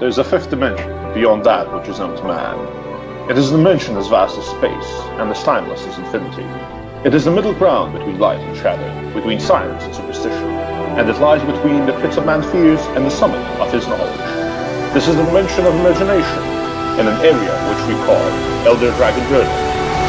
There is a fifth dimension, beyond that which is known to man. It is a dimension as vast as space, and as timeless as infinity. It is the middle ground between light and shadow, between science and superstition, and it lies between the pits of man's fears and the summit of his knowledge. This is the dimension of imagination, in an area which we call Elder Dragon Journey.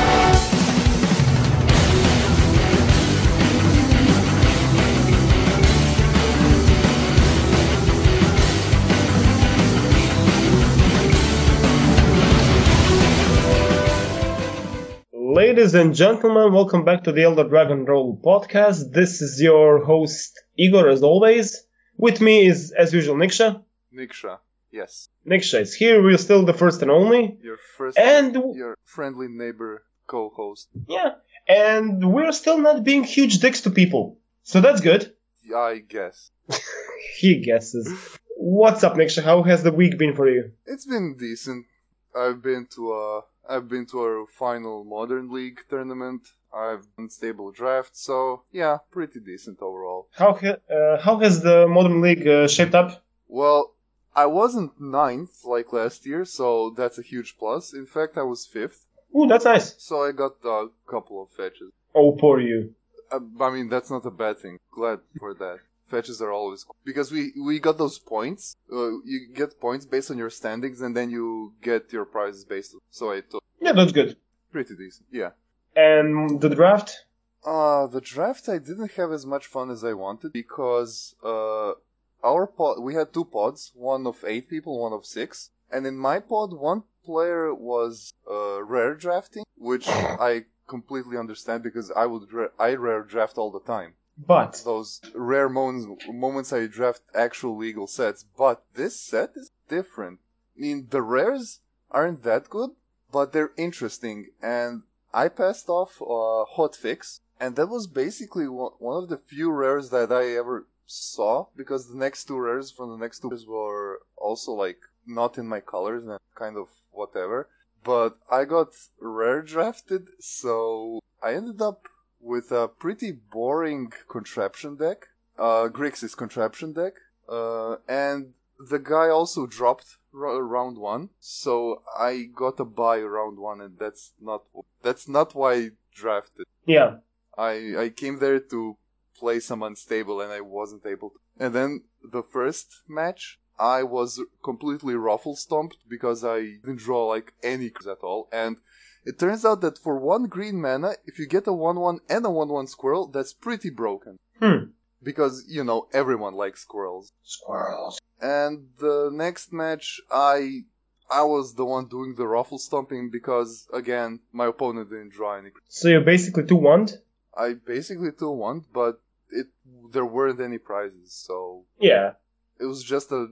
Ladies and gentlemen, welcome back to the Elder Dragon Roll podcast. This is your host, Igor, as always. With me is, as usual, Niksha. Niksha, yes. Niksha is here. We're still the first and only. Your friendly neighbor co-host. Yeah, and we're still not being huge dicks to people. So that's good. I guess. He guesses. What's up, Niksha? How has the week been for you? It's been decent. I've been to our final Modern League tournament. I've done stable draft, so yeah, pretty decent overall. How has the Modern League shaped up? Well, I wasn't 9th like last year, so that's a huge plus. In fact, I was 5th. Ooh, that's nice. So I got a couple of fetches. Oh, poor you. I mean, that's not a bad thing. Glad for that. Fetches are always cool. Because we got those points. You get points based on your standings, and then you get your prizes based on. So I took. Yeah, that's good. Pretty decent, yeah. And the draft? The draft I didn't have as much fun as I wanted because our pod, we had 2 pods, one of 8 people, one of 6, and in my pod, one player was rare drafting, which I completely understand because I rare draft all the time. But those rare moments I draft actual legal sets, but this set is different. I mean, the rares aren't that good, but they're interesting, and I passed off Hotfix, and that was basically one of the few rares that I ever saw, because the next 2 rares from the next 2 rares were also, like, not in my colors, and kind of whatever, but I got rare drafted, so I ended up with a pretty boring contraption deck, Grixis contraption deck, and the guy also dropped round 1, so I got a buy round 1, and that's not why I drafted. Yeah. I came there to play some unstable, and I wasn't able to. And then the first match, I was completely ruffle stomped because I didn't draw like any cards at all, and it turns out that for 1 green mana, if you get a 1/1 and a 1/1 squirrel, that's pretty broken. Because, you know, everyone likes squirrels. Squirrels. And the next match, I was the one doing the ruffle stomping because, again, my opponent didn't draw any. So you're basically 2-1'd? I basically 2-1'd, but there weren't any prizes, so... Yeah. It was just a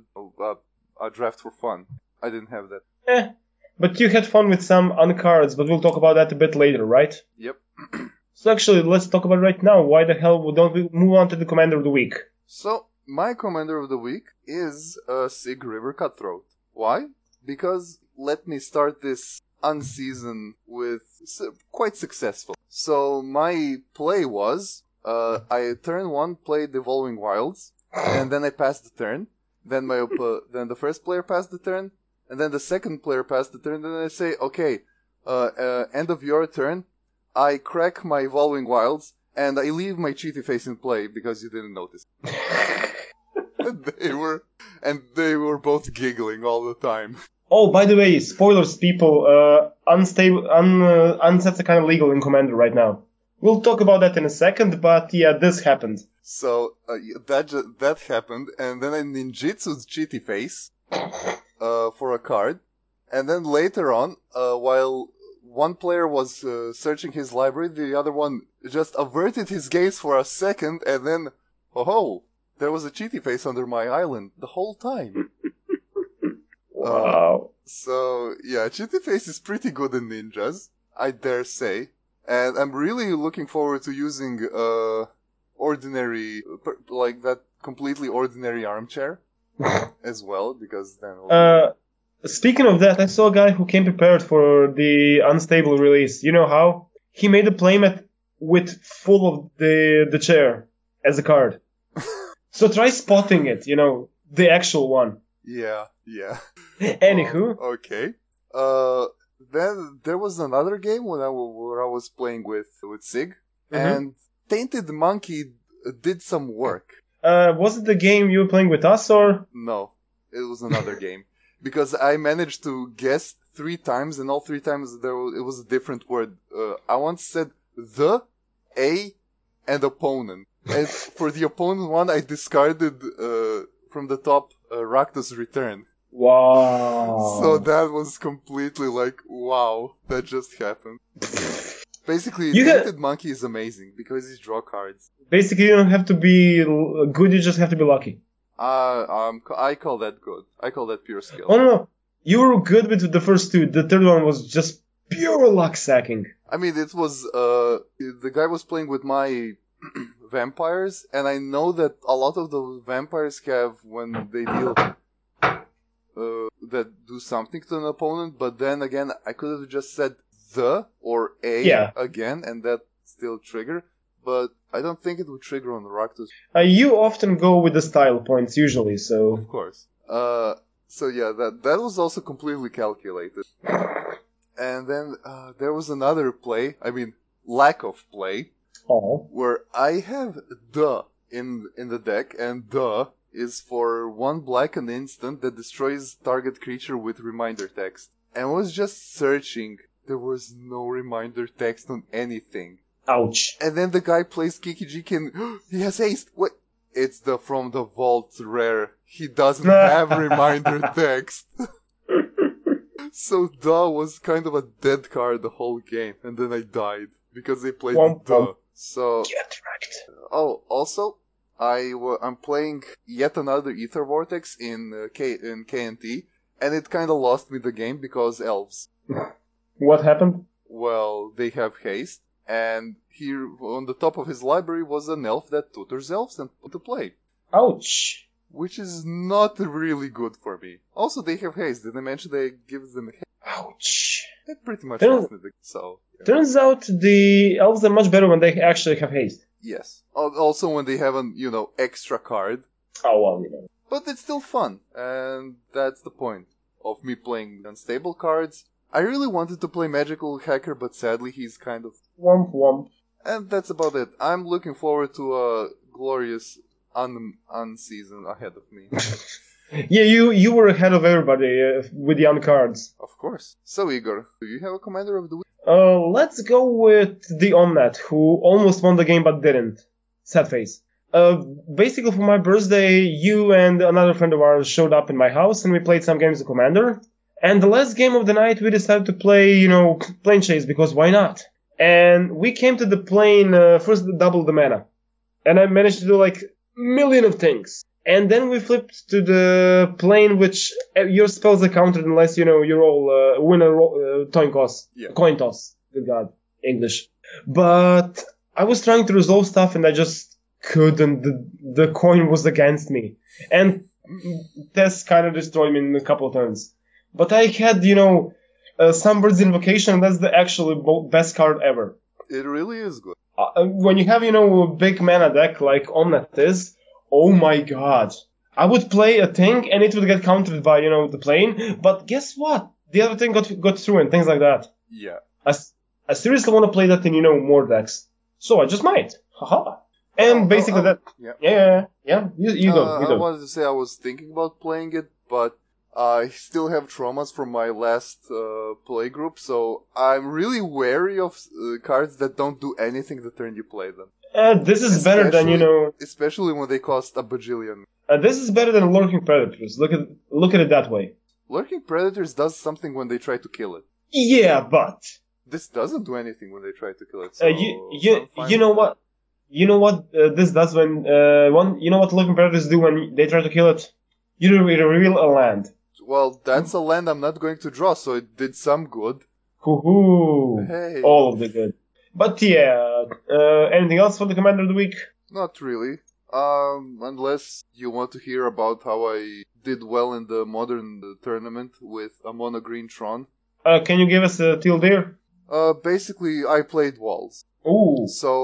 draft for fun. I didn't have that. But you had fun with some uncards, but we'll talk about that a bit later, right? Yep. So actually, let's talk about it right now. Why the hell don't we move on to the Commander of the Week? So, my Commander of the Week is Sig River Cutthroat. Why? Because let me start this unseason with quite successful. So, my play was, I turn 1 played Evolving Wilds, and then I passed the turn. Then then the first player passed the turn, and then the second player passed the turn, then I say, okay, end of your turn, I crack my Evolving Wilds, and I leave my Cheaty Face in play, because you didn't notice. They were both giggling all the time. Oh, by the way, spoilers, people, unsets are kind of legal in Commander right now. We'll talk about that in a second, but yeah, this happened. So, that happened, and then I ninjutsu'd Cheaty Face, for a card, and then later on, while one player was searching his library, the other one just averted his gaze for a second, and then, oh, there was a Cheaty Face under my island the whole time. Wow. So, yeah, Cheaty Face is pretty good in ninjas, I dare say, and I'm really looking forward to using ordinary, like that completely ordinary armchair as well, because then... Speaking of that, I saw a guy who came prepared for the unstable release. You know how? He made a playmat with full of the chair as a card. So try spotting it, the actual one. Yeah. Anywho, Okay. Then there was another game where I was playing with Sig, and Tainted Monkey did some work. Was it the game you were playing with us, or? No, it was another game. Because I managed to guess 3 times, and all 3 times it was a different word. I once said the, a, and opponent. And for the opponent one, I discarded from the top Rakdos Return. Wow. So that was completely like, wow, that just happened. Basically, Tainted Monkey is amazing because he draw cards. Basically, you don't have to be good, you just have to be lucky. I call that good. I call that pure skill. Oh no, you were good with the first 2. The third one was just pure luck sacking. I mean, it was, the guy was playing with my vampires, and I know that a lot of the vampires have, when they deal, that do something to an opponent, but then again, I could have just said the or a again, and that still trigger, but I don't think it would trigger on the Rakdos. You often go with the style points, usually, so... Of course. So yeah, that was also completely calculated. And then there was another play, lack of play, where I have the in the deck, and the is for 1 black an instant that destroys target creature with reminder text. And I was just searching. There was no reminder text on anything. Ouch. And then the guy plays Kiki-Jiki and he has haste. What? It's the From the Vault rare. He doesn't have reminder text. So Da was kind of a dead card the whole game. And then I died because they played Da. So, get wrecked. Oh, also, I'm playing yet another Ether Vortex in KNT, and it kind of lost me the game because elves. What happened? Well, they have haste, and here on the top of his library was an elf that tutors elves and put to play. Ouch. Which is not really good for me. Also, they have haste. Did I mention they give them haste? Ouch. That pretty much lost me the game, so... Yeah. Turns out the elves are much better when they actually have haste. Yes. Also when they have an, extra card. Oh, well, But it's still fun, and that's the point of me playing unstable cards. I really wanted to play Magical Hacker, but sadly he's kind of... Womp womp. And that's about it. I'm looking forward to a glorious un-season ahead of me. Yeah, you were ahead of everybody with the cards. Of course. So, Igor, do you have a Commander of the Week? Let's go with the Omnat, who almost won the game but didn't. Sad face. Basically, for my birthday, you and another friend of ours showed up in my house and we played some games of Commander. And the last game of the night, we decided to play, Plane Chase, because why not? And we came to the plane, first double the mana. And I managed to do like million of things. And then we flipped to the plane, which your spells are countered unless, you roll, win a coin toss. Yeah. Coin toss. Good God. English. But I was trying to resolve stuff and I just couldn't. The coin was against me. And Tess kind of destroyed me in a couple of turns. But I had, Sunbird's Invocation, and that's the actually best card ever. It really is good. When you have, a big mana deck like Omnat is, oh my god. I would play a thing and it would get countered by, the plane, but guess what? The other thing got through and things like that. Yeah. I seriously want to play that in, more decks. So I just might. Haha. And basically that... Yeah. Yeah. You go. I wanted to say I was thinking about playing it, but I still have traumas from my last play group, so I'm really wary of cards that don't do anything the turn you play them. This is better than, Especially when they cost a bajillion. This is better than Lurking Predators. Look at it that way. Lurking Predators does something when they try to kill it. Yeah, but... This doesn't do anything when they try to kill it, so you know what? You know what this does when... you know what Lurking Predators do when they try to kill it? You reveal a land. Well, that's a land I'm not going to draw, so it did some good. Hoo-hoo. Hey. All of the good. But yeah, anything else for the Commander of the Week? Not really. Unless you want to hear about how I did well in the Modern tournament with a mono green Tron. Can you give us a till there? Basically, I played walls. Ooh. So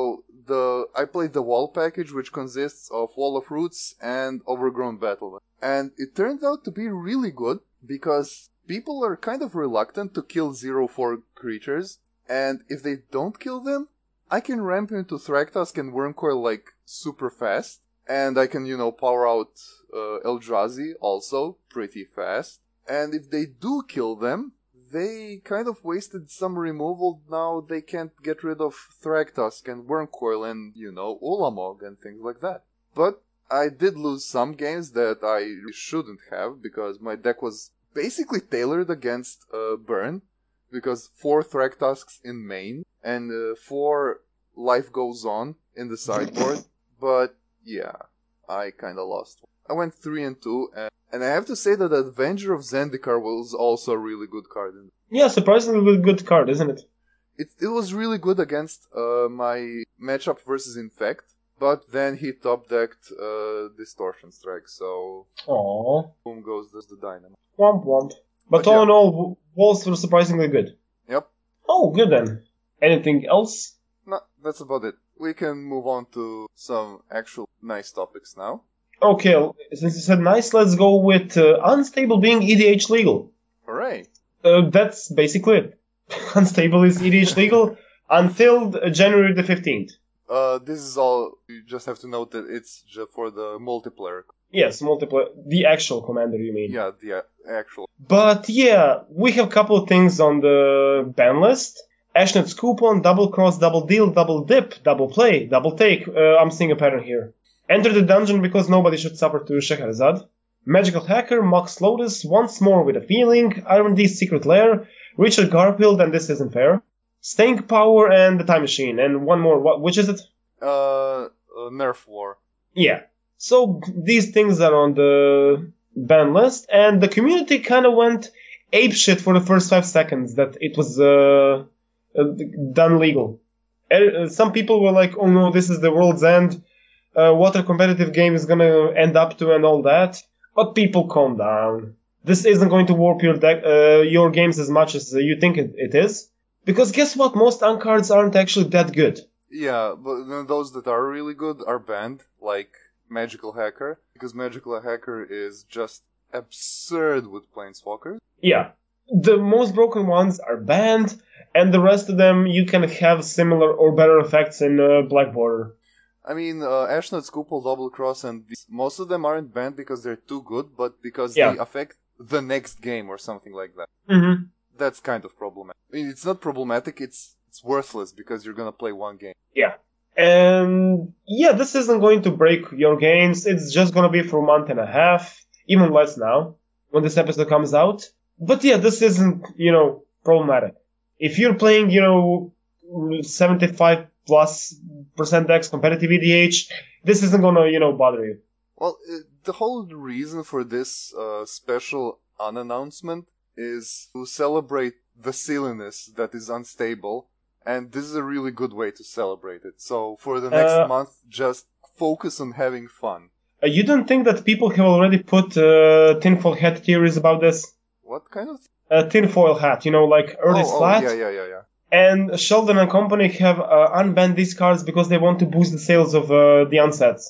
I played the Wall package, which consists of Wall of Roots and Overgrown Battlement. And it turned out to be really good because people are kind of reluctant to kill 0-4 creatures, and if they don't kill them, I can ramp into Thragtusk and Wormcoil like super fast, and I can, power out Eldrazi also pretty fast. And if they do kill them, they kind of wasted some removal. Now they can't get rid of Thragtusk and Wormcoil and, Ulamog and things like that. But I did lose some games that I shouldn't have because my deck was basically tailored against burn, because 4 Thragtusks in main and 4 Life Goes On in the sideboard. But yeah, I kind of lost. I went 3-2, and I have to say that Avenger of Zendikar was also a really good card. Yeah, surprisingly good card, isn't it? It was really good against my matchup versus Infect, but then he top-decked Distortion Strike, so Aww. boom goes the dynamo. Womp womp. But all in all, walls were surprisingly good. Yep. Oh, good then. Anything else? No, that's about it. We can move on to some actual nice topics now. Okay, since you said nice, let's go with Unstable being EDH legal. Hooray. That's basically it. Unstable is EDH legal until January the 15th. This is all, you just have to note that it's just for the multiplayer. Yes, multiplayer. The actual commander, you mean? Yeah, the actual. But yeah, we have a couple of things on the ban list. Ashnet's Coupon, Double Cross, Double Deal, Double Dip, Double Play, Double Take. I'm seeing a pattern here. Enter the dungeon because nobody should suffer to Scheherazade. Magical Hacker, Mox Lotus, Once More with a Feeling, Iron D's Secret Lair, Richard Garfield, and This Isn't Fair. Staying Power and the Time Machine. And one more, which is it? Nerf War. Yeah. So these things are on the ban list, and the community kind of went apeshit for the first 5 seconds that it was done legal. Some people were like, oh no, this is the world's end. What a competitive game is going to end up to and all that. But people, calm down. This isn't going to warp your games as much as you think it is. Because guess what? Most uncards aren't actually that good. Yeah, but those that are really good are banned, like Magical Hacker, because Magical Hacker is just absurd with Planeswalkers. Yeah. The most broken ones are banned, and the rest of them you can have similar or better effects in Black Border. I mean, Ashnet's Kupol, Double Cross, and most of them aren't banned because they're too good, but because they affect the next game or something like that. Mm-hmm. That's kind of problematic. I mean, it's not problematic, it's worthless because you're gonna play one game. Yeah. And yeah, this isn't going to break your games. It's just going to be for a month and a half, even less now, when this episode comes out. But yeah, this isn't, problematic. If you're playing, 75+% X competitive EDH, this isn't going to, bother you. Well, the whole reason for this special unannouncement is to celebrate the silliness that is Unstable. And this is a really good way to celebrate it. So for the next month, just focus on having fun. You don't think that people have already put tinfoil hat theories about this? What kind of? Tinfoil hat, like Earth is flat. Yeah. And Sheldon and company have unbanned these cards because they want to boost the sales of the unsets.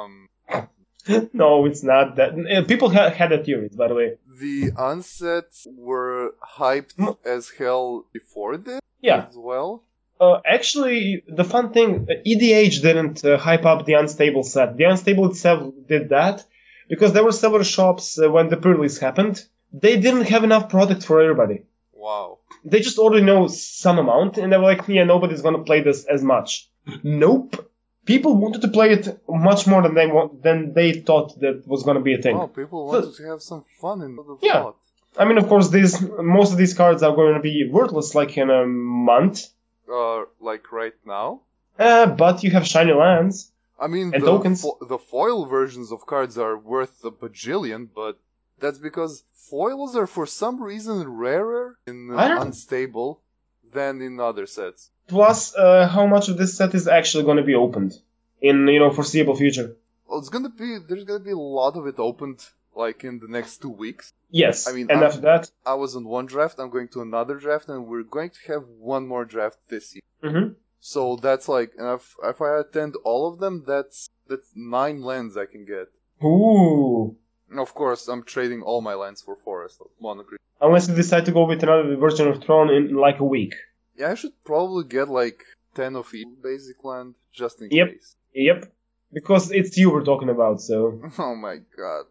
No, it's not that. People had the theories, by the way. The unsets were hyped as hell before this? Yeah. As well? Actually, the fun thing, EDH didn't hype up the Unstable set. The Unstable itself did that because there were several shops when the pre-release happened. They didn't have enough product for everybody. Wow. They just already know some amount, and they were like, yeah, nobody's going to play this as much. Nope. People wanted to play it much more than they thought that was going to be a thing. Oh, people wanted to have some fun in the yeah. thought. I mean, of course, most of these cards are going to be worthless, like in a month. Like right now? But you have shiny lands. I mean, and tokens. The foil versions of cards are worth a bajillion, but that's because foils are for some reason rarer in Unstable than in other sets. Plus, how much of this set is actually going to be opened in foreseeable future? Well, there's gonna be a lot of it opened, like in the next 2 weeks. Yes, I mean, and after that, I was on one draft. I'm going to another draft, and we're going to have one more draft this year. Mm-hmm. So that's like, and if I attend all of them, that's 9 lands I can get. Ooh. And of course, I'm trading all my lands for Forest, Mono Green. Unless you decide to go with another version of Throne in like a week. Yeah, I should probably get like 10 of each basic land, just in Yep. case. Yep. Because it's you we're talking about, so. Oh my god.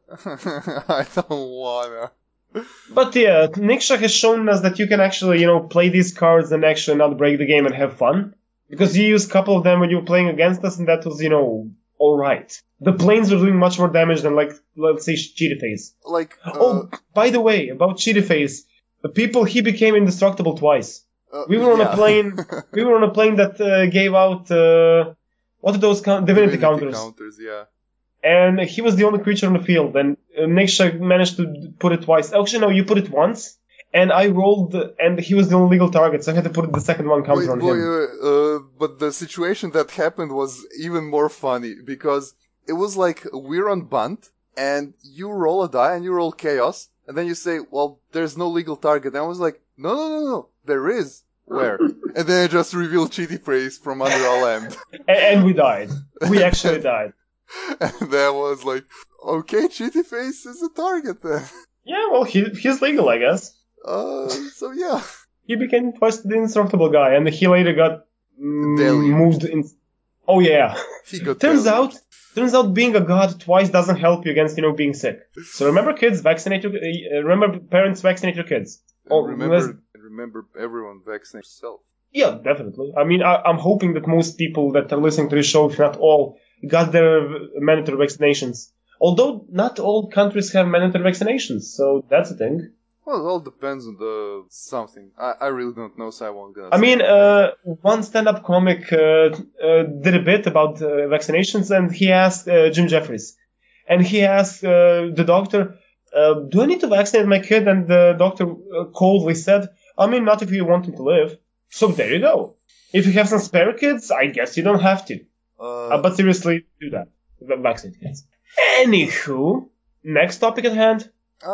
I don't wanna. But yeah, Niksha has shown us that you can actually, play these cards and actually not break the game and have fun. Because you used a couple of them when you were playing against us, and that was, alright. The planes were doing much more damage than, like, let's say, Cheetah Face. Like, Oh, by the way, about Cheetah Face, he became indestructible twice. We were on a plane. We were on a plane that gave out what are those divinity counters? Yeah. And he was the only creature on the field. And Niksha managed to put it twice. Actually, no, you put it once. And I rolled, and he was the only legal target, so I had to put the second one counter on him. But the situation that happened was even more funny because it was like we're on bunt, and you roll a die and you roll chaos, and then you say, "Well, there's no legal target." And I was like, "No, there is." Where? And then I just revealed Cheetah Face from under a lamp. And we died. We actually died. And then I was like, "Okay, Cheetah Face is a target then." Yeah, well, he's legal, I guess. So yeah. He became twice the indestructible guy, and he later got moved in. Oh yeah. He got Turns out being a god twice doesn't help you against being sick. So remember, kids, remember, parents, vaccinate your kids. Remember everyone vaccinate yourself. Yeah, definitely. I mean, I'm hoping that most people that are listening to this show, if not all, got their mandatory vaccinations. Although not all countries have mandatory vaccinations, so that's a thing. Well, it all depends on the something. I really don't know, so I won't gonna. I mean, one stand-up comic did a bit about vaccinations, and he asked Jim Jeffries, and he asked the doctor, "Do I need to vaccinate my kid?" And the doctor coldly said, "I mean, not if you want him to live." So there you go. If you have some spare kids, I guess you don't have to. But seriously, do that. Vaccinate kids. Anywho, next topic at hand.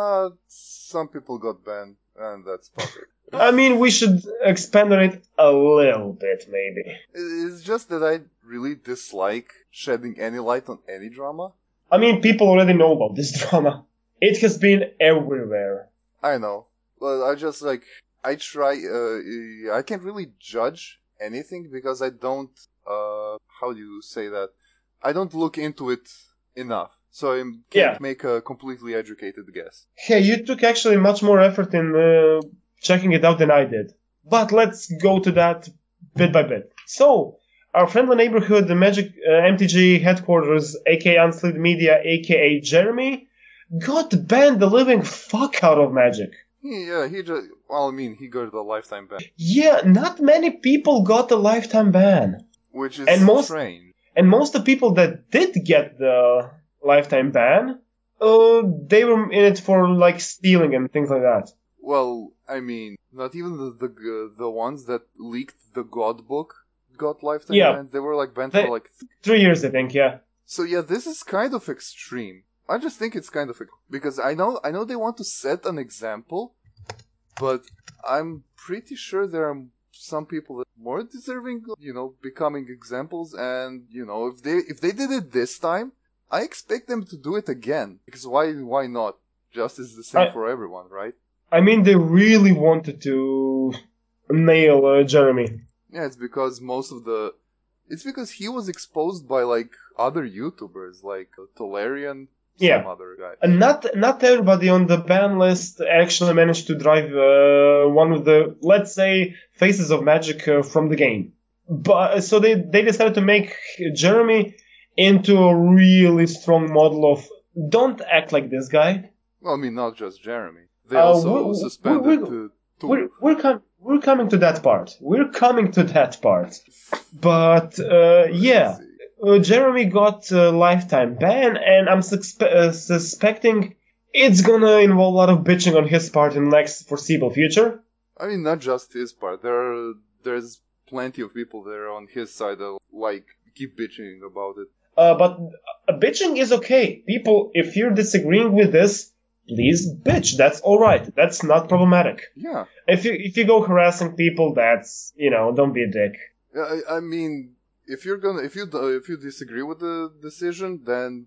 Some people got banned, and that's public. I mean, we should expand on it a little bit, maybe. It's just that I really dislike shedding any light on any drama. I mean, people already know about this drama. It has been everywhere. I know. But I just, I try, I can't really judge anything because I don't, how do you say that? I don't look into it enough. So I can't make a completely educated guess. Hey, you took actually much more effort in checking it out than I did. But let's go to that bit by bit. So, our friendly neighborhood, the Magic MTG headquarters, aka Unsleeved Media, aka Jeremy, got banned the living fuck out of Magic. Yeah, he got a lifetime ban. Yeah, not many people got a lifetime ban. Which is strange. And most of the people that did get the lifetime ban, they were in it for stealing and things like that. Well, I mean, not even the ones that leaked the God book got lifetime bans. They were banned for 3 years, I think. Yeah. So yeah, this is kind of extreme. I just think it's kind of because I know they want to set an example, but I'm pretty sure there are some people that are more deserving, becoming examples. And if they did it this time, I expect them to do it again, because why not? Justice is the same for everyone, right? I mean, they really wanted to nail Jeremy. Yeah, it's because it's because he was exposed by other YouTubers like Tolarian, some other guy. And not everybody on the ban list actually managed to drive one of the, let's say, faces of Magic from the game. But so they decided to make Jeremy into a really strong model of don't act like this guy. Well, I mean, not just Jeremy. They also suspended to we're coming to that part. But Jeremy got a lifetime ban, and I'm suspecting it's gonna involve a lot of bitching on his part in the next foreseeable future. I mean, not just his part. There's plenty of people that are on his side that keep bitching about it. But bitching is okay. People, if you're disagreeing with this, please bitch. That's alright. That's not problematic. Yeah. If you go harassing people, that's, don't be a dick. I mean, if you disagree with the decision, then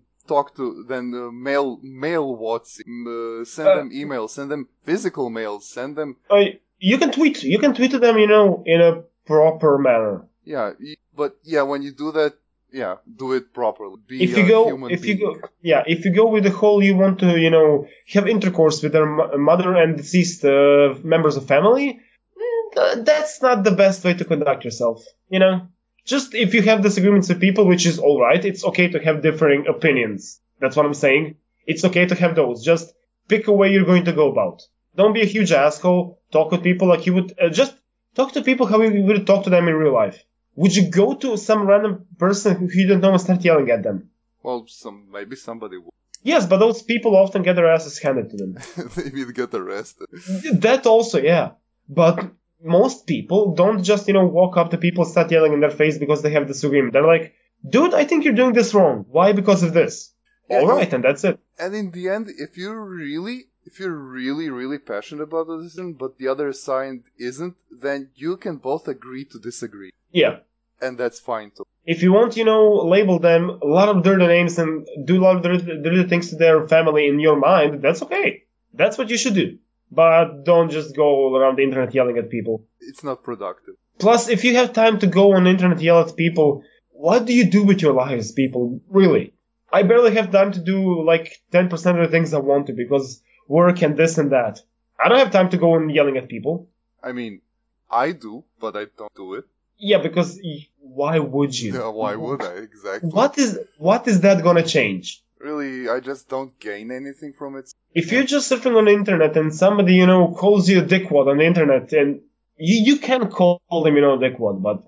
mail WhatsApp, send them emails, send them physical mails, send them. You can tweet to them, in a proper manner. Yeah, but when you do that, do it properly. Be if you go with the whole, you want to, have intercourse with their mother and deceased members of family, that's not the best way to conduct yourself, Just if you have disagreements with people, which is alright, it's okay to have differing opinions. That's what I'm saying. It's okay to have those. Just pick a way you're going to go about. Don't be a huge asshole. Talk with people like you would, just talk to people how you would talk to them in real life. Would you go to some random person who you don't know and start yelling at them? Well, maybe somebody would. Yes, but those people often get their asses handed to them. Maybe they get arrested. That also, yeah. But most people don't just, walk up to people and start yelling in their face because they have disagreement. They're like, dude, I think you're doing this wrong. Why? Because of this. Alright, and that's it. And in the end, if you're really, really passionate about the decision, but the other side isn't, then you can both agree to disagree. Yeah. And that's fine too. If you want, label them a lot of dirty names and do a lot of dirty things to their family in your mind, that's okay. That's what you should do. But don't just go around the internet yelling at people. It's not productive. Plus, if you have time to go on the internet and yell at people, what do you do with your lives, people? Really? I barely have time to do, 10% of the things I want to because work and this and that. I don't have time to go on yelling at people. I mean, I do, but I don't do it. Yeah, because why would you? Yeah, why would I? Exactly. What is that gonna change? Really, I just don't gain anything from it. If you're just surfing on the internet and somebody, calls you a dickwad on the internet, and you can call them, a dickwad, but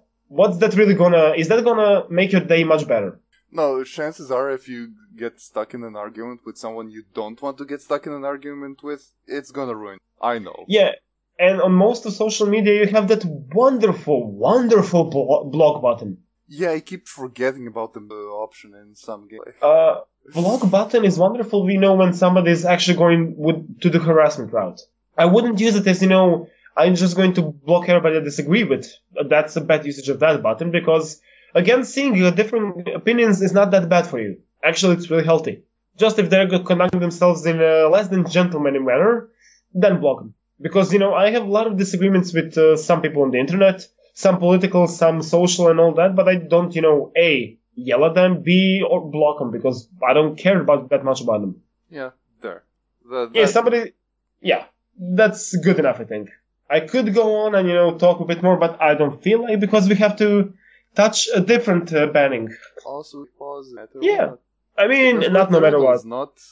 is that gonna make your day much better? No, chances are if you get stuck in an argument with someone you don't want to get stuck in an argument with, it's gonna ruin. I know. Yeah. And on most of social media, you have that wonderful, wonderful block button. Yeah, I keep forgetting about the option in some games. Block button is wonderful, when somebody is actually going to the harassment route. I wouldn't use it as, I'm just going to block everybody I disagree with. That's a bad usage of that button because, again, seeing different opinions is not that bad for you. Actually, it's really healthy. Just if they're conducting themselves in a less than gentlemanly manner, then block them. Because, I have a lot of disagreements with some people on the internet, some political, some social and all that, but I don't, A, yell at them, B, or block them, because I don't care that much about them. Yeah, there. That's good enough, I think. I could go on and, talk a bit more, but I don't feel like, because we have to touch a different banning. Also, pause. Yeah. I mean, not no matter what.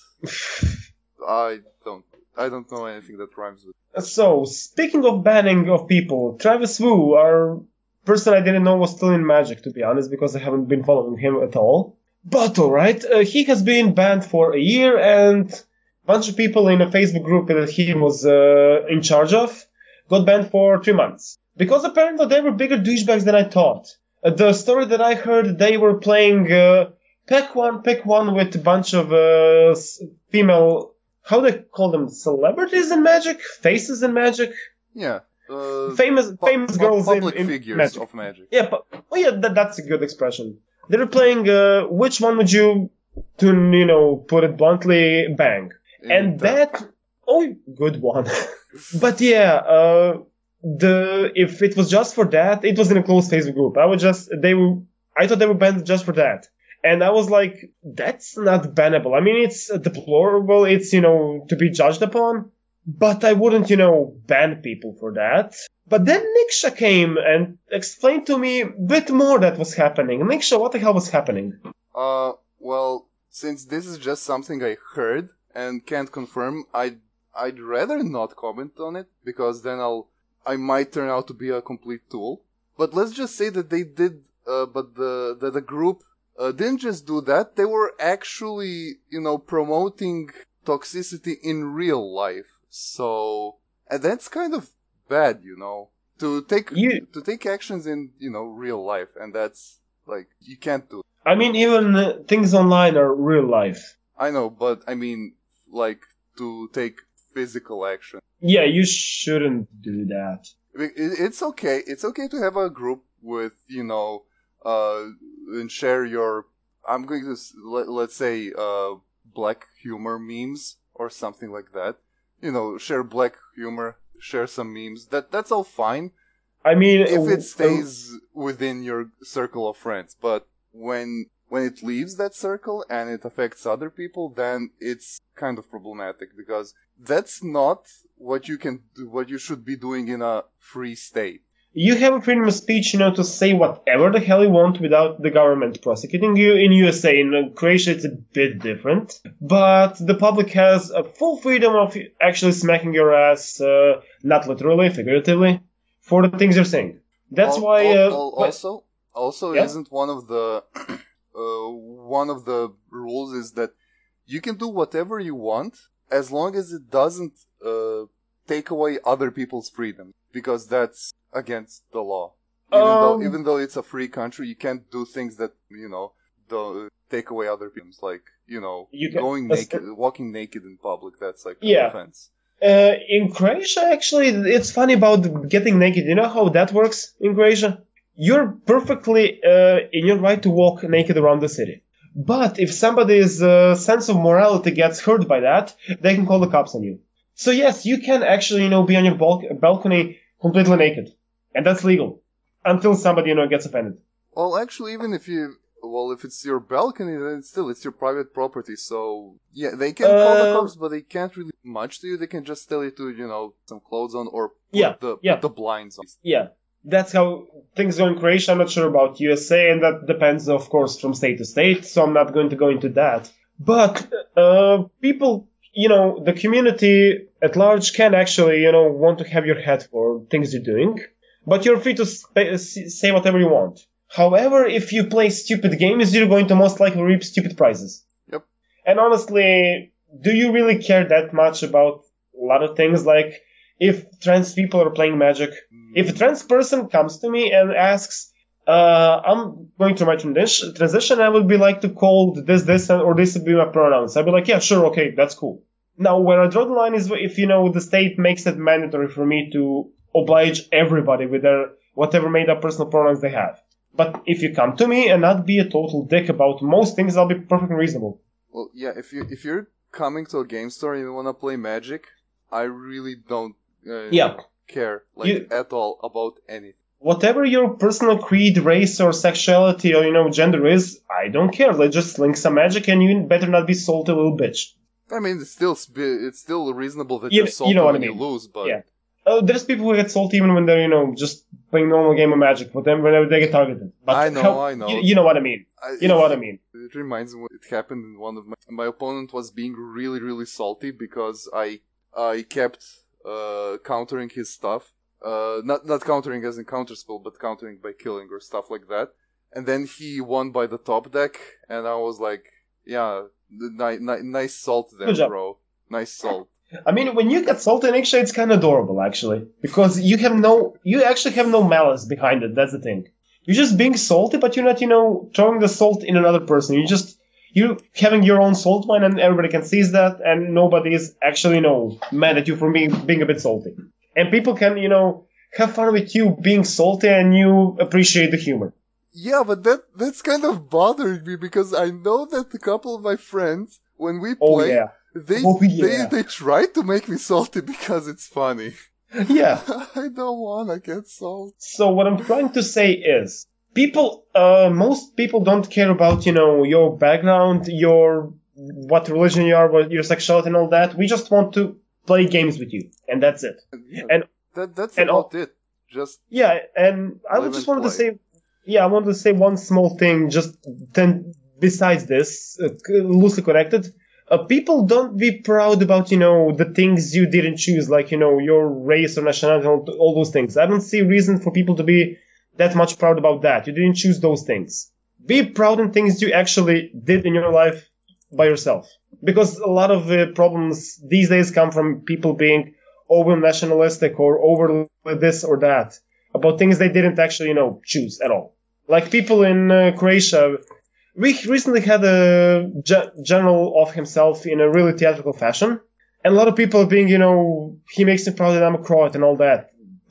I don't know anything that rhymes with. So, speaking of banning of people, Travis Wu, our person I didn't know was still in Magic, to be honest, because I haven't been following him at all. But alright, he has been banned for a year, and a bunch of people in a Facebook group that he was in charge of got banned for 3 months. Because apparently they were bigger douchebags than I thought. The story that I heard, they were playing pick one with a bunch of female... How do they call them? Celebrities in Magic? Faces in Magic? Yeah. Famous girls public in figures Magic. of Magic. Yeah, that's a good expression. They were playing, which one would you, put it bluntly, bang? And that... Oh, good one. But yeah, if it was just for that, it was in a closed Facebook group. I thought they were banned just for that. And I was like, that's not bannable. I mean, it's deplorable. It's, to be judged upon. But I wouldn't, ban people for that. But then Niksha came and explained to me a bit more that was happening. Niksha, what the hell was happening? Well, since this is just something I heard and can't confirm, I'd rather not comment on it, because then I might turn out to be a complete tool. But let's just say that they did, but the group didn't just do that. They were actually, promoting toxicity in real life. So, and that's kind of bad, to take actions in, real life. And that's, you can't do it. I mean, even things online are real life. I know, but I mean, to take physical action. Yeah, you shouldn't do that. It's okay. It's okay to have a group with, and share your, I'm going to, let's say, black humor memes or something like that. Share black humor, share some memes. That's all fine. I mean, if it stays within your circle of friends. But when it leaves that circle and it affects other people, then it's kind of problematic, because that's not what you can do, what you should be doing in a free state. You have a freedom of speech, to say whatever the hell you want without the government prosecuting you. In USA, in Croatia, it's a bit different. But the public has a full freedom of actually smacking your ass, not literally, figuratively, for the things you're saying. That's why... Also, yeah? Isn't one of the rules is that you can do whatever you want as long as it doesn't take away other people's freedom, because that's against the law. Even though it's a free country, you can't do things that take away other people's, like going naked, walking naked in public. That's like an offense. In Croatia, actually, it's funny about getting naked. You know how that works in Croatia? You're perfectly in your right to walk naked around the city. But if somebody's sense of morality gets hurt by that, they can call the cops on you. So yes, you can actually, be on your balcony completely naked. And that's legal. Until somebody, gets offended. Well, actually, even if it's your balcony, then it's your private property. So, yeah, they can call the cops, but they can't really do much to you. They can just tell you to, some clothes on or put the blinds on. Yeah. That's how things go in Croatia. I'm not sure about USA, and that depends, of course, from state to state, so I'm not going to go into that. But people, the community at large can actually, want to have your head for things you're doing, but you're free to say whatever you want. However, if you play stupid games, you're going to most likely reap stupid prizes. Yep. And honestly, do you really care that much about a lot of things? Like, if trans people are playing Magic, if a trans person comes to me and asks, I'm going through my transition, I would be like to call this, or this would be my pronouns. I'd be like, yeah, sure, okay, that's cool. Now, where I draw the line is if, the state makes it mandatory for me to oblige everybody with their whatever made-up personal pronouns they have. But if you come to me and not be a total dick about most things, I'll be perfectly reasonable. Well, yeah, if you're coming to a game store and you want to play Magic, I really don't care at all about anything. Whatever your personal creed, race, or sexuality, or gender is, I don't care. Let's just link some Magic, and you better not be salty little bitch. I mean, it's still reasonable that you're salty when you lose, but yeah. There's people who get salty even when they're just playing normal game of Magic, but then whenever they get targeted. But I know. You know what I mean. What I mean. It reminds me what it happened in one of my opponent was being really, really salty because I kept countering his stuff. Not countering as in counterspell, but countering by killing or stuff like that. And then he won by the top deck, and I was like, yeah, nice salt there, bro. Nice salt. I mean, when you get salt in Iksha, it's kind of adorable, actually. Because you actually have no malice behind it, that's the thing. You're just being salty, but you're not, throwing the salt in another person. You're having your own salt mine, and everybody can see that, and nobody is actually, mad at you for being a bit salty. And people can, have fun with you being salty, and you appreciate the humor. Yeah, but that's kind of bothering me, because I know that a couple of my friends, when we play, they try to make me salty because it's funny. Yeah. I don't want to get salty. So what I'm trying to say is, most people don't care about, your background, what religion you are, what your sexuality and all that. We just want to play games with you, and that's it. Yeah, and that's about it. Just yeah, and I wanted to say one small thing. Besides this, loosely connected. People don't be proud about, the things you didn't choose, like, your race or nationality, all those things. I don't see reason for people to be that much proud about that. You didn't choose those things. Be proud in things you actually did in your life by yourself. Because a lot of problems these days come from people being over nationalistic or over this or that about things they didn't actually, choose at all. Like people in Croatia. We recently had a general of himself in a really theatrical fashion. And a lot of people being, he makes me proud that I'm a Croat and all that.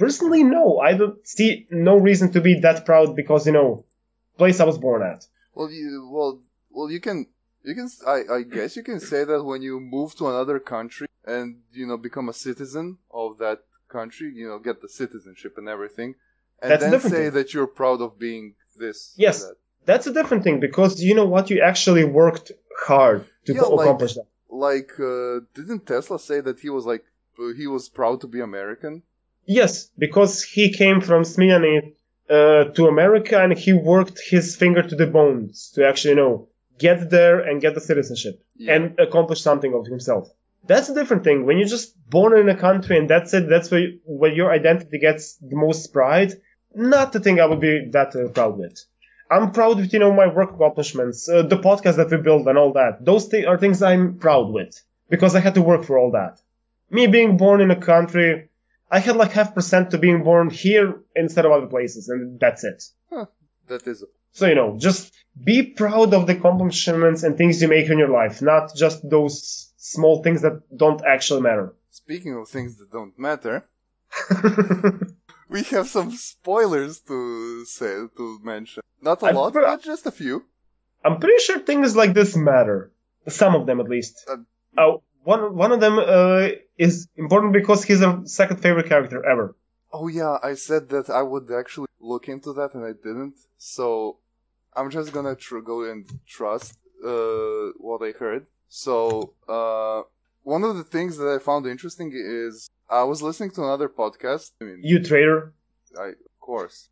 Personally, no. I don't see no reason to be that proud because, place I was born at. You can, I guess you can say that when you move to another country and, become a citizen of that country, get the citizenship and everything, and That's a then different say thing. that you're proud of being this. or Yes, that. that's a different thing because you know what? You actually worked hard to Yeah, accomplish that. Didn't Tesla say that he was proud to be American? Yes, because he came from Smiljan to America and he worked his finger to the bones to actually, get there and get the citizenship and accomplish something of himself. That's a different thing. When you're just born in a country and that's it, that's where your identity gets the most pride. Not the thing I would be that proud with. I'm proud with, my work accomplishments, the podcast that we built and all that. Those are things I'm proud with because I had to work for all that. Me being born in a country, I had like 0.5% to being born here instead of other places, and that's it. Huh, that is. So, just be proud of the accomplishments and things you make in your life, not just those small things that don't actually matter. Speaking of things that don't matter, we have some spoilers to mention. Not a lot, but just a few. I'm pretty sure things like this matter. Some of them, at least. One of them is important because he's a second favorite character ever. Oh yeah, I said that I would actually look into that and I didn't. So I'm just gonna go and trust what I heard. So one of the things that I found interesting is I was listening to another podcast. You traitor. Of course.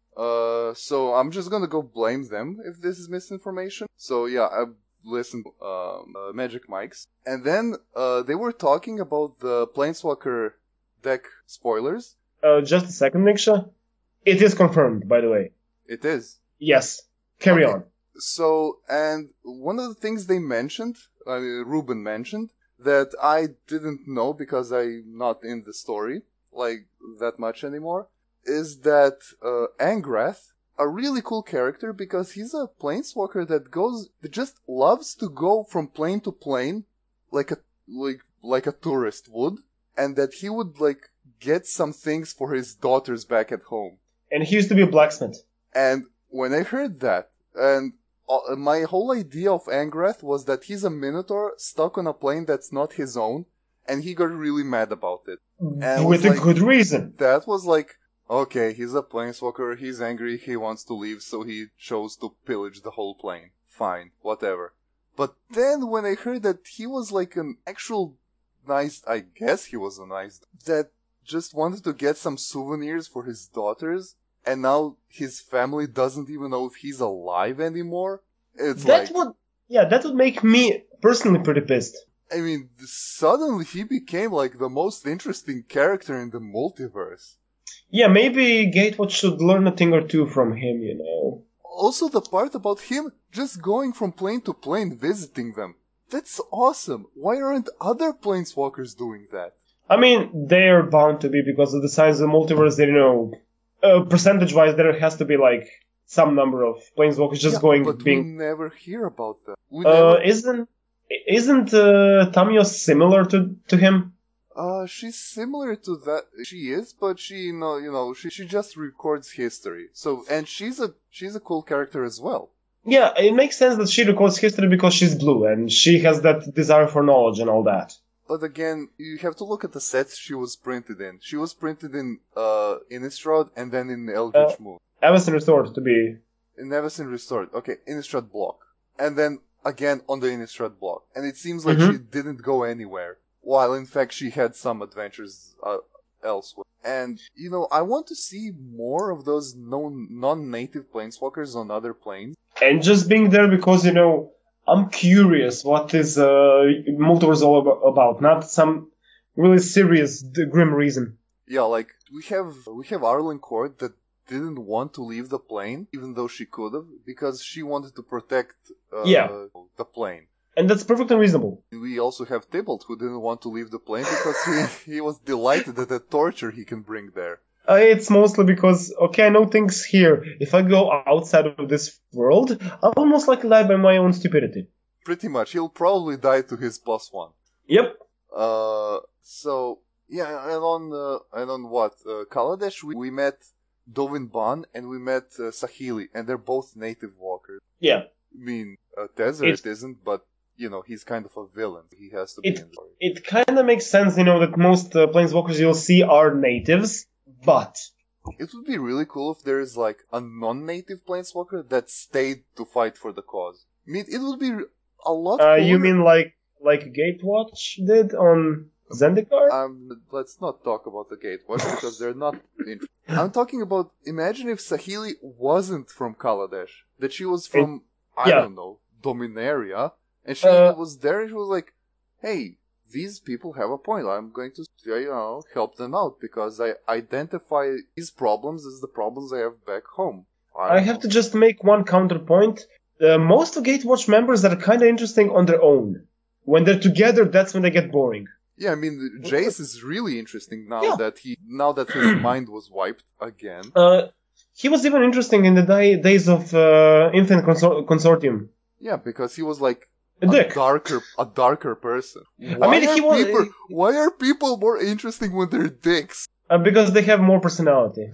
So I'm just gonna go blame them if this is misinformation. So yeah, I listened to Magic Mike's, and then they were talking about the Planeswalker deck spoilers. Just a second, Niksha. It is confirmed, by the way. It is. Yes. Carry on. So, and one of the things they mentioned, Ruben mentioned, that I didn't know because I'm not in the story like that much anymore, is that Angrath, a really cool character because he's a planeswalker that just loves to go from plane to plane like a tourist would, and that he would get some things for his daughters back at home. And he used to be a blacksmith. And when I heard that, and my whole idea of Angrath was that he's a minotaur stuck on a plane that's not his own, and he got really mad about it. And with a good reason. That was okay, he's a planeswalker, he's angry, he wants to leave, so he chose to pillage the whole plane. Fine, whatever. But then when I heard that he was an actual nice, I guess he was a nice, that just wanted to get some souvenirs for his daughters, and now his family doesn't even know if he's alive anymore. That would make me personally pretty pissed. I mean, suddenly he became the most interesting character in the multiverse. Yeah, maybe Gatewatch should learn a thing or two from him, Also, the part about him just going from plane to plane visiting them. That's awesome. Why aren't other planeswalkers doing that? I mean, they're bound to be because of the size of the multiverse. Percentage-wise, there has to be some number of planeswalkers just going. But we never hear about that. Isn't Tamiyo similar to him? She's similar to that. She is, but she just records history. So, and she's a cool character as well. Yeah, it makes sense that she records history because she's blue and she has that desire for knowledge and all that. But again, you have to look at the sets she was printed in. She was printed in Innistrad and then in Eldritch Moon. Avacyn Restored to be. In Avacyn Restored. Okay, Innistrad block. And then again on the Innistrad block. And it seems like she didn't go anywhere. While in fact she had some adventures elsewhere. And, I want to see more of those non-native planeswalkers on other planes. And just being there because, I'm curious what this multiverse all about, not some really serious, grim reason. Yeah, we have Arlen Court that didn't want to leave the plane, even though she could have, because she wanted to protect the plane. And that's perfectly reasonable. We also have Tybalt, who didn't want to leave the plane because he was delighted at the torture he can bring there. It's mostly because, I know things here. If I go outside of this world, I'll most likely die by my own stupidity. Pretty much. He'll probably die to his +1. Yep. So, Yeah, and on what? Kaladesh, we met Dovin Bond and we met Sahili, and they're both native walkers. Yeah. I mean, Desert isn't, but, he's kind of a villain. He has to be in the story. It kind of makes sense, that most planeswalkers you'll see are natives, but... It would be really cool if there is, like, a non-native planeswalker that stayed to fight for the cause. I mean, it would be a lot cooler. You mean like Gatewatch did on Zendikar? Let's not talk about the Gatewatch because they're not interesting. I'm talking about, imagine if Sahili wasn't from Kaladesh, that she was from, I don't know, Dominaria, and she was there and she was like, hey, these people have a point. I'm going to, help them out because I identify these problems as the problems I have back home. I have to just make one counterpoint. Most of Gatewatch members are kind of interesting on their own. When they're together, that's when they get boring. Yeah, I mean, Jace is really interesting now that his mind was wiped again. He was even interesting in the days of Infinite Consortium. Yeah, because he was like a darker person. Why are people more interesting when they're dicks? Because they have more personality.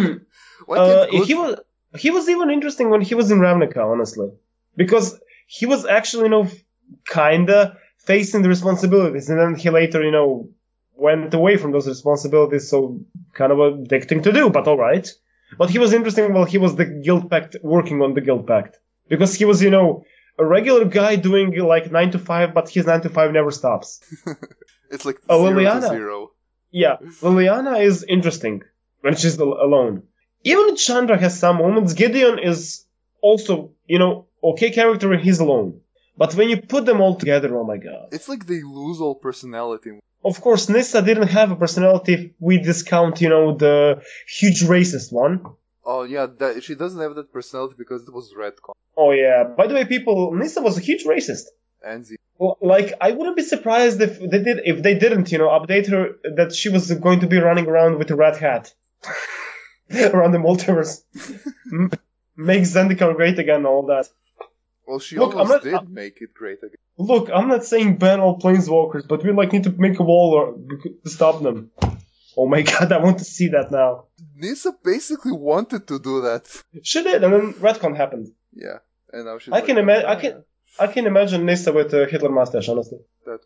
He was even interesting when he was in Ravnica, honestly, because he was actually, kinda facing the responsibilities, and then he later, went away from those responsibilities, so kind of a dick thing to do, but alright. But he was interesting while he was the Guild Pact, working on the Guild Pact. Because he was, a regular guy doing like 9 to 5, but his 9 to 5 never stops. It's like 0 to 0. Yeah, Liliana is interesting when she's alone. Even Chandra has some moments. Gideon is also, okay character when he's alone. But when you put them all together, oh my god. It's like they lose all personality. Of course, Nissa didn't have a personality if we discount, the huge racist one. Oh yeah, she doesn't have that personality because it was retcon. Oh yeah. By the way, Nissa was a huge racist. And well, I wouldn't be surprised if they didn't, update her that she was going to be running around with a red hat. Around the multiverse. Make Zendikar great again, all that. Well, she almost did make it great again. Look, I'm not saying ban all planeswalkers, but we need to make a wall to stop them. Oh my god, I want to see that now. Nissa basically wanted to do that. She did, and then Retcon happened. Yeah, and now she's I can imagine Nissa with a Hitler mustache, honestly.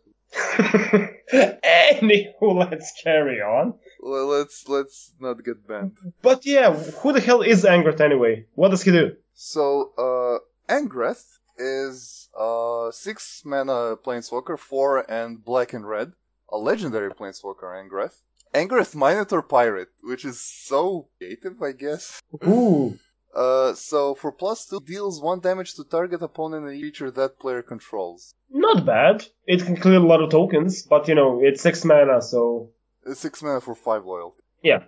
Anywho, let's carry on. Well, let's not get banned. But yeah, who the hell is Angrath anyway? What does he do? So, Angrath is 6 mana planeswalker, 4 and black and red. A legendary planeswalker, Angrath. Angrath Minotaur Pirate, which is so creative, I guess. Ooh. So for +2, deals 1 damage to target opponent and creature that player controls. Not bad. It can clear a lot of tokens, but it's 6 mana, so... It's 6 mana for 5 loyalty. Yeah.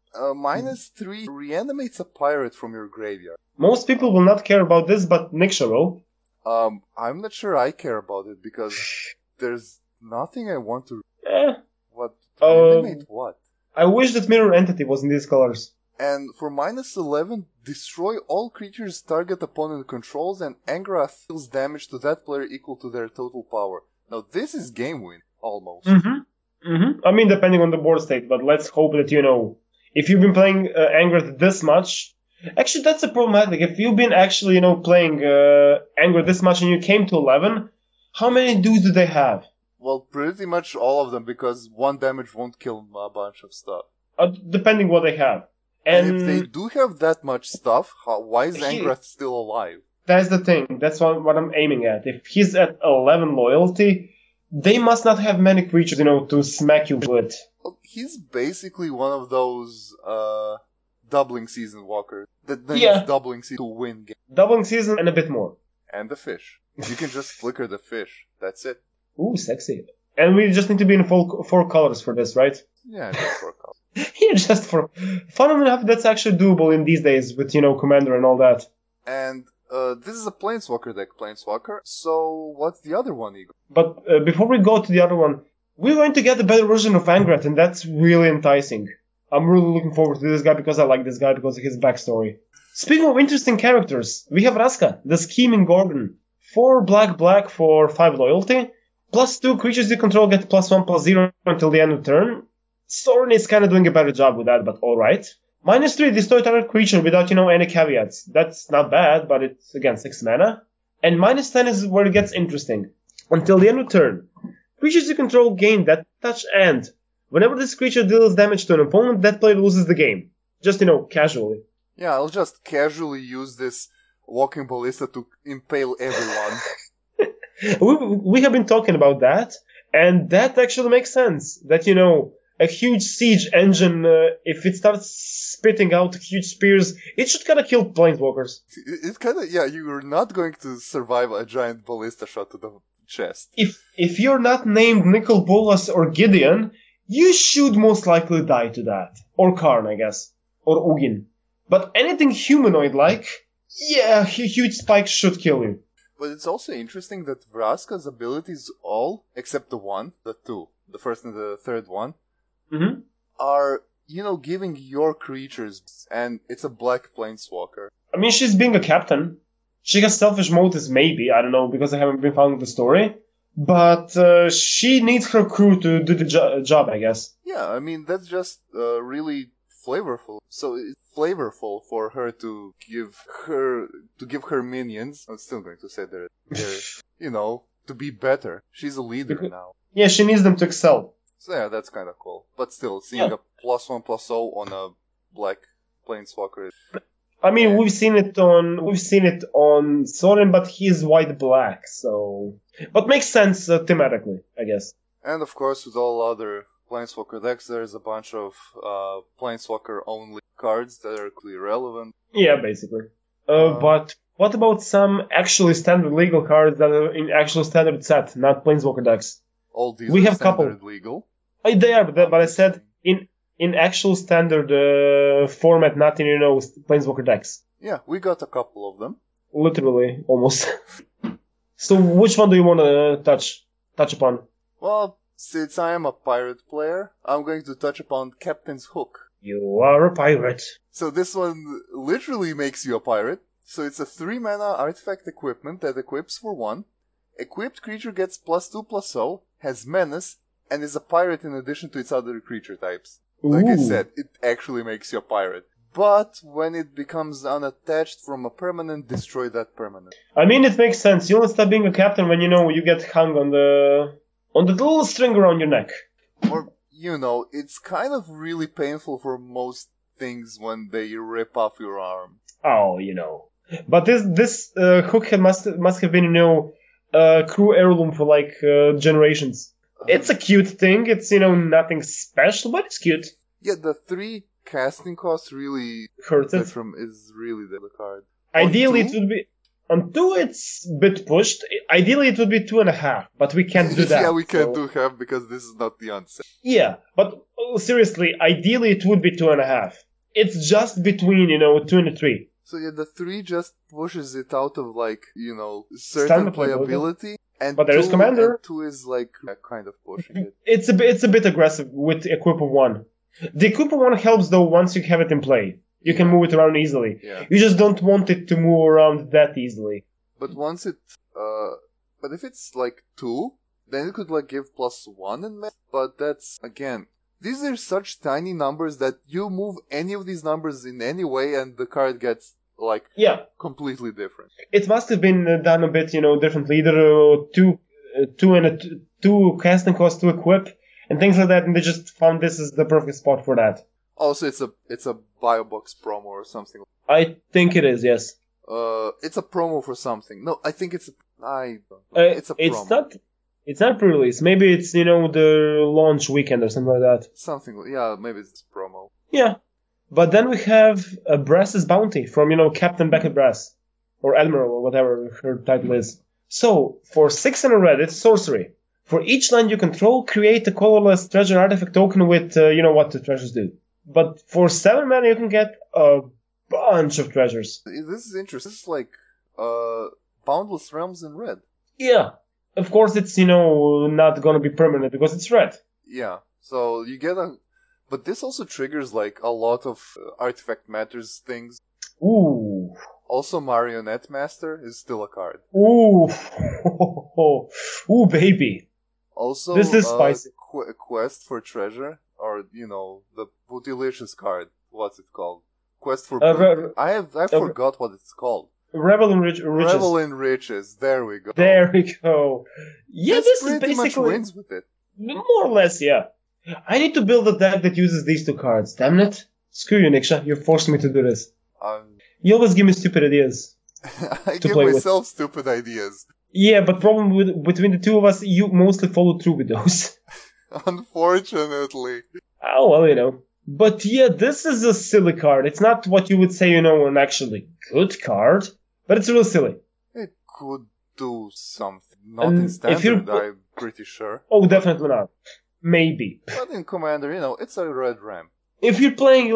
-3 reanimates a pirate from your graveyard. Most people will not care about this, but Niksha will. I'm not sure I care about it, because there's nothing I want to... What? Reanimate what? I wish that Mirror Entity was in these colors. And for -11, destroy all creatures target opponent controls, and Angrath deals damage to that player equal to their total power. Now this is game win, almost. I mean, depending on the board state, but let's hope that, if you've been playing Angrath this much... Actually, that's a problematic. If you've been actually, playing Angrath this much and you came to 11, how many dudes do they have? Well, pretty much all of them, because 1 damage won't kill a bunch of stuff. Depending what they have. And if they do have that much stuff, why is Angrath still alive? That's the thing. That's what I'm aiming at. If he's at 11 loyalty, they must not have many creatures, to smack you with. Well, he's basically one of those doubling season walkers that needs doubling season to win games. Doubling season and a bit more. And the fish. You can just flicker the fish. That's it. Ooh, sexy. And we just need to be in 4 colors for this, right? Yeah, just 4 colors. Yeah, just for fun enough, that's actually doable in these days with, Commander and all that. And this is a Planeswalker deck, Planeswalker. So what's the other one, Igor? But before we go to the other one, we're going to get a better version of Angrath, and that's really enticing. I'm really looking forward to this guy because I like this guy because of his backstory. Speaking of interesting characters, we have Raska, the Scheming Gorgon. 4 black for 5 loyalty. +2 creatures you control get +1/+0 until the end of turn. Sorin is kind of doing a better job with that, but alright. -3, destroy target creature without, any caveats. That's not bad, but it's, again, 6 mana. And -10 is where it gets interesting. Until the end of turn, creatures you control gain that touch and whenever this creature deals damage to an opponent, that player loses the game. Just, casually. Yeah, I'll just casually use this Walking Ballista to impale everyone. We have been talking about that, and that actually makes sense. That, a huge siege engine, if it starts spitting out huge spears, it should kind of kill planeswalkers. It kind of, yeah, you're not going to survive a giant ballista shot to the chest. If you're not named Nicol Bolas or Gideon, you should most likely die to that. Or Karn, I guess. Or Ugin. But anything humanoid-like, yeah, huge spikes should kill you. But it's also interesting that Vraska's abilities all, except the two, the first and the third one, are, giving your creatures, and it's a black planeswalker. I mean, she's being a captain. She has selfish motives, maybe, I don't know, because I haven't been following the story. But she needs her crew to do the job, I guess. Yeah, I mean, that's just really flavorful. So it's flavorful for her to give her minions. I'm still going to say they're to be better. She's a leader now. Yeah, she needs them to excel. So yeah, that's kind of cool. But still, seeing a +1/+0 on a black planeswalker. I mean, we've seen it on Sorin, but he's white black, so. But makes sense thematically, I guess. And of course, with all other Planeswalker decks, there's a bunch of Planeswalker-only cards that are clearly relevant. Yeah, basically. But what about some actually standard legal cards that are in actual standard set, not Planeswalker decks? All these we are have standard couple. legal. They are, but I said in actual standard format, not in Planeswalker decks. Yeah, we got a couple of them. Literally, almost. So which one do you want to touch upon? Well, since I am a pirate player, I'm going to touch upon Captain's Hook. You are a pirate. So this one literally makes you a pirate. So it's a 3-mana artifact equipment that equips for 1. Equipped creature gets +2/+0, has menace, and is a pirate in addition to its other creature types. Like I said, it actually makes you a pirate. But when it becomes unattached from a permanent, destroy that permanent. I mean, it makes sense. You only stop being a captain when you get hung on the little string around your neck. Or, it's kind of really painful for most things when they rip off your arm. Oh, But this hook must have been, crew heirloom for generations. It's a cute thing. It's, nothing special, but it's cute. Yeah, the 3 casting cost really hurts it. Is really the card. Ideally, it would be on 2. It's a bit pushed. Ideally, it would be 2.5, but we can't do that. Yeah, we can't do half because this is not the onset. Yeah, but seriously, ideally, it would be 2.5. It's just between 2 and 3. So yeah, the 3 just pushes it out of certain Standard playability. But there is commander. And 2 is kind of pushing it. It's a bit aggressive with equip of 1. The equip of 1 helps though once you have it in play. You can move it around easily. Yeah. You just don't want it to move around that easily. But once it, but if it's 2, then it could give +1 in math. But that's again, these are such tiny numbers that you move any of these numbers in any way, and the card gets completely different. It must have been done a bit, differently. Either 2 casting cost to equip and things like that, and they just found this is the perfect spot for that. Also, it's a BioBox promo or something. I think it is, yes. It's a promo for something. No, I think it's it's a promo. It's not pre-release. Maybe it's the launch weekend or something like that. Something, yeah. Maybe it's promo. Yeah, but then we have Brass's Bounty from Captain Beckett Brass or Admiral or whatever her title is. So for 6 and a red, it's sorcery. For each land you control, create a colorless treasure artifact token with, what the treasures do. But for 7 mana, you can get a bunch of treasures. This is interesting. This is Boundless Realms in red. Yeah. Of course, it's, not gonna be permanent because it's red. Yeah. So you get but this also triggers, a lot of Artifact Matters things. Ooh. Also, Marionette Master is still a card. Ooh. Ooh, baby. Also, this is spicy. Quest for Treasure or the Bootylicious card. What's it called? Quest for I forgot what it's called. Revel in Riches. Revel in Riches. There we go. There we go. Yeah, this is pretty much basically wins with it. more or less. Yeah, I need to build a deck that uses these two cards. Damn it! Screw you, Niksha. You're forcing me to do this. You always give me stupid ideas. I give myself stupid ideas. Yeah, but between the two of us, you mostly follow through with those. Unfortunately. Oh, well, But yeah, this is a silly card. It's not what you would say, an actually good card, but it's real silly. It could do something. Not in Standard, I'm pretty sure. Oh, definitely not. Maybe. But in Commander, it's a red ram. If you're playing,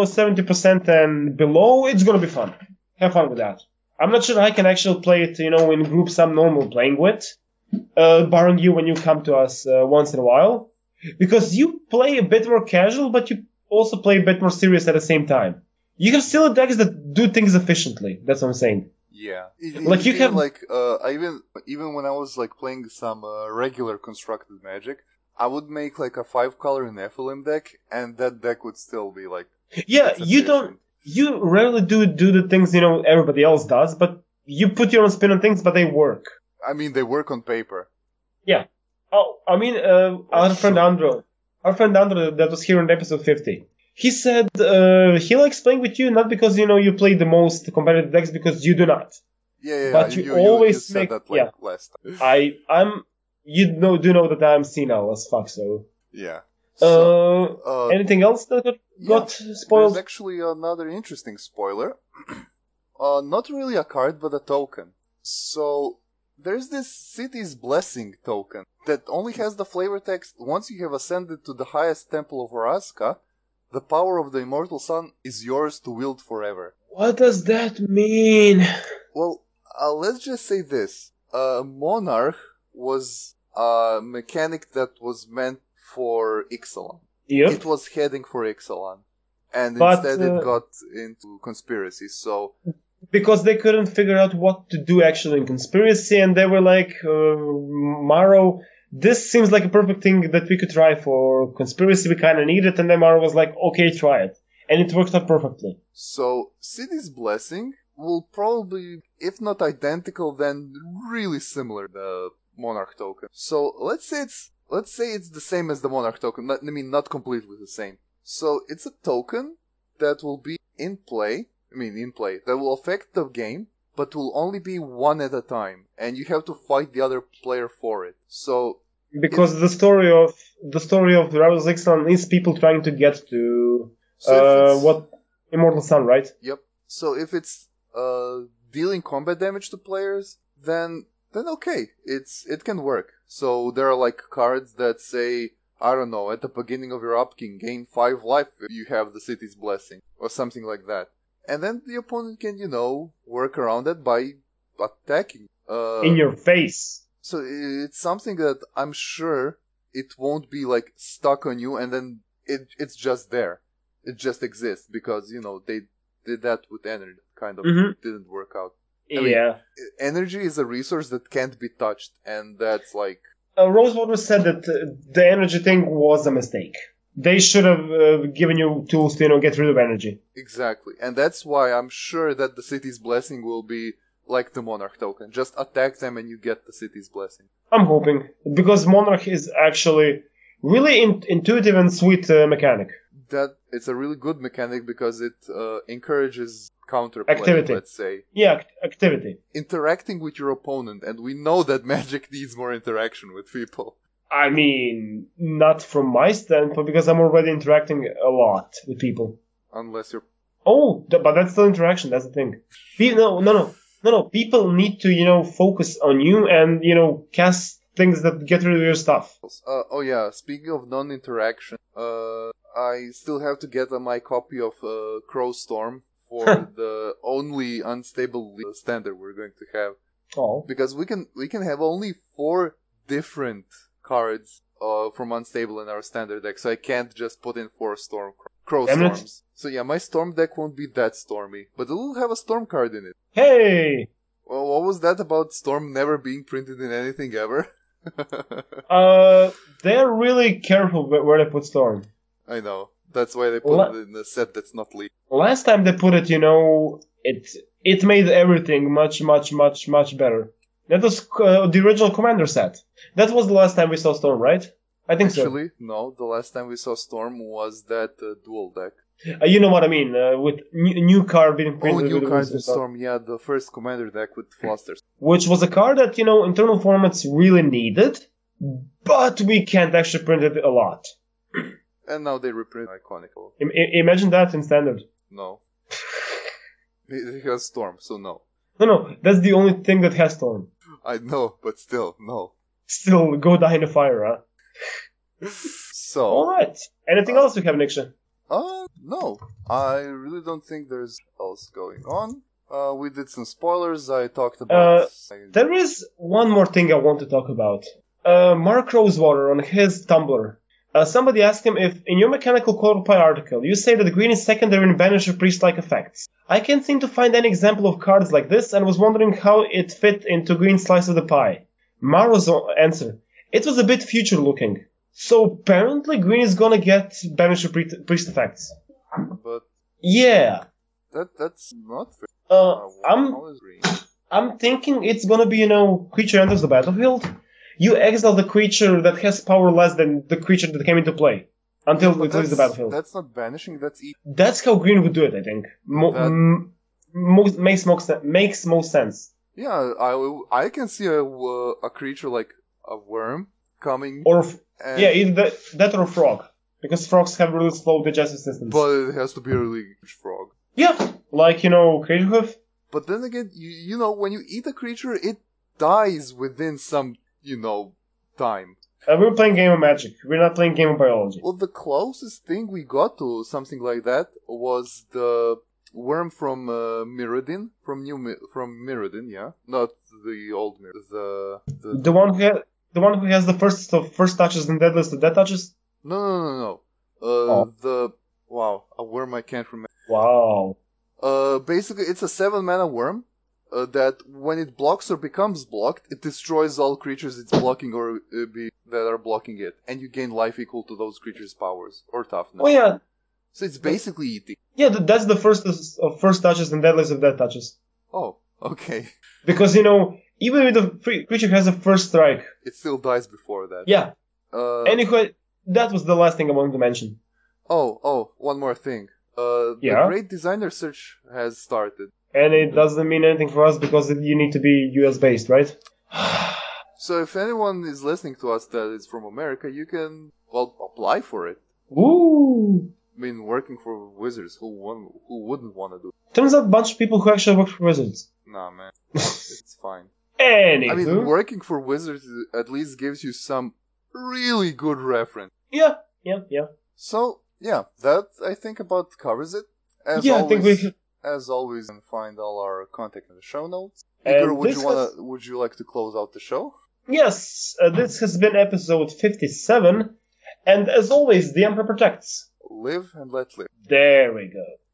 70% and below, it's gonna be fun. Have fun with that. I'm not sure I can actually play it, in groups I'm normal playing with, barring you when you come to us once in a while. Because you play a bit more casual, but you also play a bit more serious at the same time. You have still decks that do things efficiently. That's what I'm saying. Yeah. Like you have... even when I was playing some regular constructed Magic, I would make a 5-color Nephilim deck, and that deck would still be Yeah, you rarely do the things, everybody else does, but you put your own spin on things, but they work. I mean, they work on paper. Yeah. Oh, I mean, our friend Andro that was here in episode 50, he said he likes playing with you not because, you play the most competitive decks, because you do not. Yeah, but you always make... Said that, last time. You do know that I'm senile as fuck, so... Yeah. Anything else that got spoiled? There's actually another interesting spoiler. Not really a card, but a token. So, there's this City's Blessing token that only has the flavor text, once you have ascended to the highest temple of Orazca, the power of the immortal sun is yours to wield forever. What does that mean? Well, let's just say this. Monarch was a mechanic that was meant for Ixalan. Yep. It was heading for Ixalan. And instead it got into Conspiracy, so... Because they couldn't figure out what to do actually in Conspiracy, and they were like, Maro, this seems like a perfect thing that we could try for Conspiracy, we kinda need it, and then Maro was like, okay, try it. And it worked out perfectly. So, City's Blessing will probably, if not identical, then really similar to the Monarch token. So, let's say it's the same as the Monarch token, not completely the same. So, it's a token that will be in play, that will affect the game, but will only be one at a time, and you have to fight the other player for it. So, because the story of Rebels Ixalan is people trying to get to Immortal Sun, right? Yep. So if it's dealing combat damage to players, then okay, it can work. So there are cards that say, I don't know, at the beginning of your upkeep, gain 5 life if you have the City's Blessing, or something like that. And then the opponent can, work around it by attacking. In your face. So it's something that I'm sure it won't be, stuck on you and then it's just there. It just exists because, they did that with energy. Kind of didn't work out. I mean, energy is a resource that can't be touched, and that's Rosewater said that the energy thing was a mistake. They should have given you tools to, get rid of energy. Exactly. And that's why I'm sure that the City's Blessing will be like the Monarch token. Just attack them and you get the City's Blessing. I'm hoping. Because Monarch is actually really intuitive and sweet mechanic. That it's a really good mechanic because it encourages counterplay, activity. Let's say. Yeah, activity. Interacting with your opponent. And we know that Magic needs more interaction with people. I mean, not from my standpoint, because I'm already interacting a lot with people. Unless you're... Oh, but that's still interaction, that's the thing. No. People need to, focus on you and, cast things that get rid of your stuff. Oh yeah, speaking of non-interaction, I still have to get my copy of Crowstorm for the only unstable standard we're going to have. Oh. Because we can have only 4 different cards from Unstable in our standard deck, so I can't just put in 4 Crow Storms. So yeah, my Storm deck won't be that stormy, but it will have a Storm card in it. Hey! Well, what was that about Storm never being printed in anything ever? They're really careful where they put Storm. I know. That's why they put it in a set that's not legal. Last time they put it, it made everything much, much, much, much better. That was the original Commander set. That was the last time we saw Storm, right? I think Actually, no. The last time we saw Storm was that dual deck. You know what I mean, with new card being printed. New cards in Storm, yeah, the first Commander deck with Flusters. Which was a card that, internal formats really needed, but we can't actually print it a lot. And now they reprint Iconic. Imagine that in Standard. No. It has Storm, so no. No, that's the only thing that has Storm. I know, but still, no. Still, go die in the fire, huh? So. Alright. Anything else you have, Niksha? No. I really don't think there's else going on. We did some spoilers. I talked about... there is one more thing I want to talk about. Mark Rosewater on his Tumblr. Somebody asked him if, in your Mechanical Quadruple Pie article, you say that green is secondary in Banisher Priest-like effects. I can't seem to find any example of cards like this and was wondering how it fit into green slice of the pie. Maro's answer. It was a bit future-looking. So apparently green is gonna get Banisher Priest effects. But... Yeah. That's not fair. I'm thinking it's gonna be, creature enters the battlefield. You exile the creature that has power less than the creature that came into play until it leaves the battlefield. That's not banishing, that's eating. That's how green would do it, I think. Makes most sense. Yeah, I can see a creature like a worm coming. Either that or a frog. Because frogs have really slow digestive systems. But it has to be a really huge frog. Yeah, like, Creature Hoof. But then again, when you eat a creature, it dies within some, time. We're playing Game of Magic. We're not playing Game of Biology. Well, the closest thing we got to something like that was the worm from Mirrodin, from Mirrodin, yeah, not the old Mirrodin. The one who has the first touches and deadliest of death touches. No. A worm I can't remember. Wow. Basically, it's a 7-mana worm. That when it blocks or becomes blocked, it destroys all creatures it's blocking or that are blocking it, and you gain life equal to those creatures' powers or toughness. Oh yeah. So it's basically eating. Yeah, that's the first touches and deadliest of death touches. Oh, okay. Because even if the creature has a first strike, it still dies before that. Yeah. Anyway, that was the last thing I wanted to mention. Oh, one more thing. The Great Designer Search has started. And it doesn't mean anything for us because you need to be US based, right? So if anyone is listening to us that is from America, you can, apply for it. Ooh! I mean, working for Wizards, who wouldn't want to do it? Turns out a bunch of people who actually work for Wizards. Nah, man. It's fine. Anywho. I mean, working for Wizards at least gives you some really good reference. Yeah. So, yeah, that I think about covers it. As always, you can find all our contact in the show notes. Igor, would you like to close out the show? Yes, this has been episode 57, and as always, the Emperor protects. Live and let live. There we go.